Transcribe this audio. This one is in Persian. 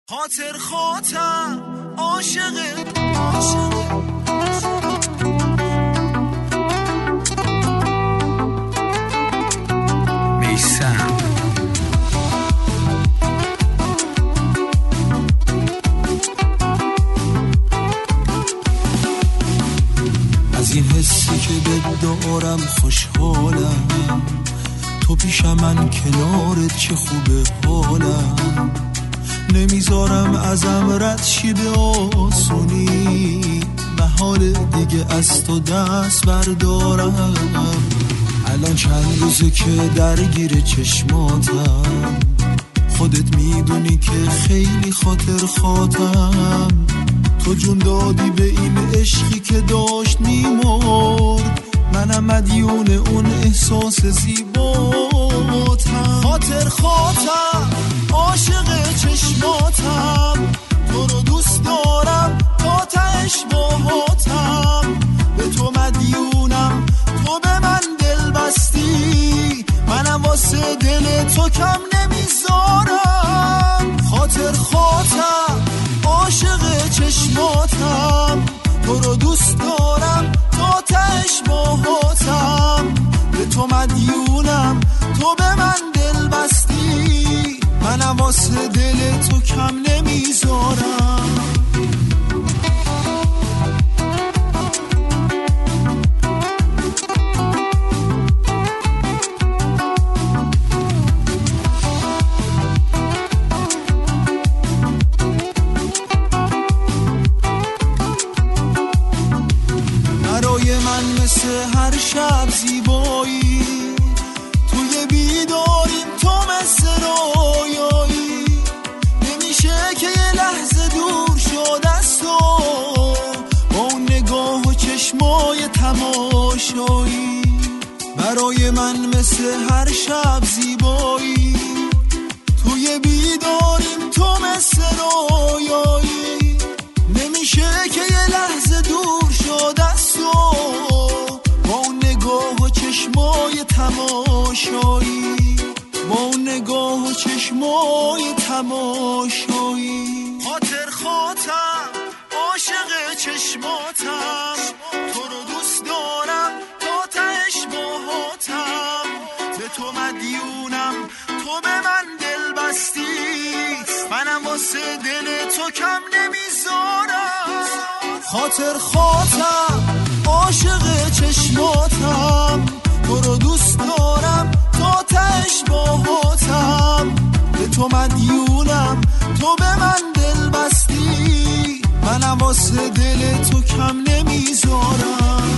خاطر خاطر عاشقه میثم. از این حسی که دارم خوشحالم، تو پیش من کنارت چه خوبه حالم، نمیذارم ازم رد شی به آسونی، محال دیگه از تو دست بردارم. الان چند روزه که درگیر چشماتم، خودت میدونی که خیلی خاطر خاطم، تو جون دادی به این عشقی که داشت میمرد، منم مدیون اون احساس زیباتم. خاطر خاطر عاشق چشماتم، تو رو دوست دارم تا تهش باهاتم، به تو مدیونم، تو به من دل بستی، منم واسه دل تو کم نمیذارم. خاطر خاطر عاشق چشماتم، تو رو دوست دارم تا تهش باهاتم، به تو مدیونم، تو به من دل بستی، منم واسه دل تو کم نمیذارم. برای من مثل هر شب زیبایی، توی بیداریم تو مثل رویایی، نمیشه که یه لحظه دور شد از تو، با اون نگاه و چشمای تماشایی. برای من مثل هر شب زیبایی، توی بیداریم تو مثل رویایی، نمیشه که یه لحظه دور شد از تو، با اون نگاه و چشمای تماشایی، با اون نگاه و چشمای تماشایی. خاطر خاطر عاشق چشماتم، تو رو دوست دارم تا تهش باهاتم، به تو مدیونم، تو به من دل بستی، منم واسه دل تو کم نمیذارم. خاطر خاطر عاشق چشماتم، تو رو دوست دارم تا تهش باهاتم، به تو مدیونم، تو به من دل بستی، منم واسه دل تو کم نمیذارم.